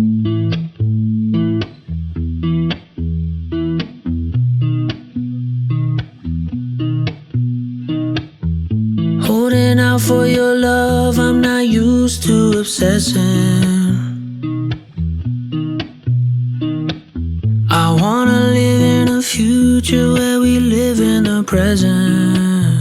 Holding out for your love, I'm not used to obsessing. I wanna live in a future where we live in the present.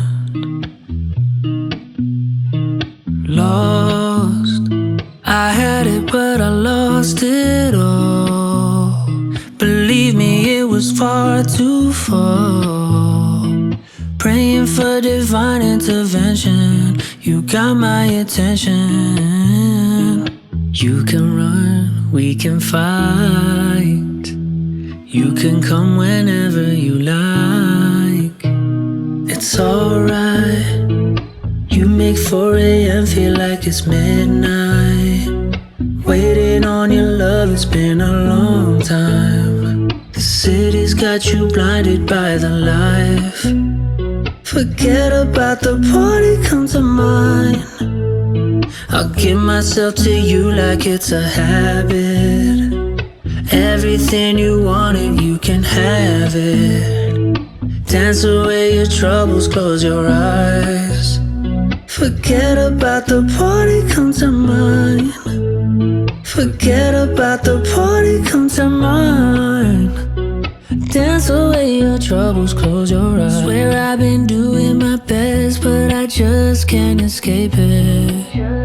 Lost, I had it but I lost it all. Believe me, it was far too far. Praying for divine intervention, you got my attention. You can run, we can fight. You can come whenever you like. It's alright. You make 4 a.m. feel like it's midnight. Waiting on your love, it's been a long time. The city's got you blinded by the life. Forget about the party, come to mine. I'll give myself to you like it's a habit. Everything you wanted, you can have it. Dance away your troubles, close your eyes. Forget about the party, come to mine. Forget about the party, come to mine. Dance away your troubles, close your eyes. Swear I've been doing my best, but I just can't escape it.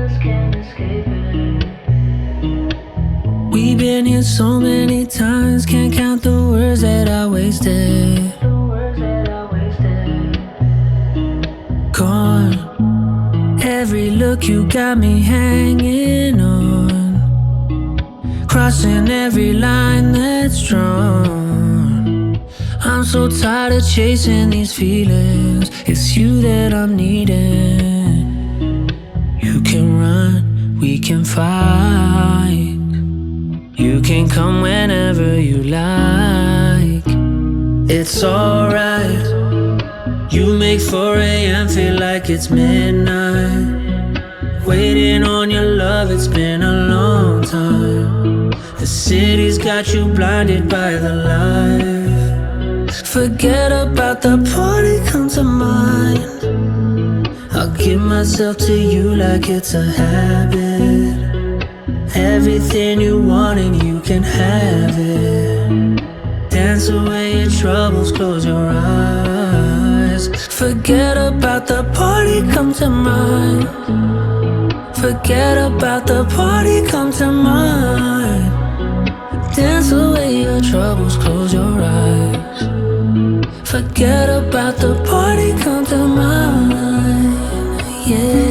We've been here so many times, can't count the words that I wasted. Gone. Every look you got me hanging on, crossing every line that's drawn. I'm so tired of chasing these feelings. It's you that I'm needing. You can run, we can fight. You can come whenever you like. It's alright. You make 4 a.m. feel like it's midnight. Waiting on your love, it's been a long time. The city's got you blinded by the light. Forget about the party, come to mine. I'll give myself to you like it's a habit. Everything you want and you can have it. Dance away your troubles, close your eyes. Forget about the party, come to mine. Forget about the party, come to mine. Dance away your troubles, close your eyes. Forget about the party, come to mine. Yeah.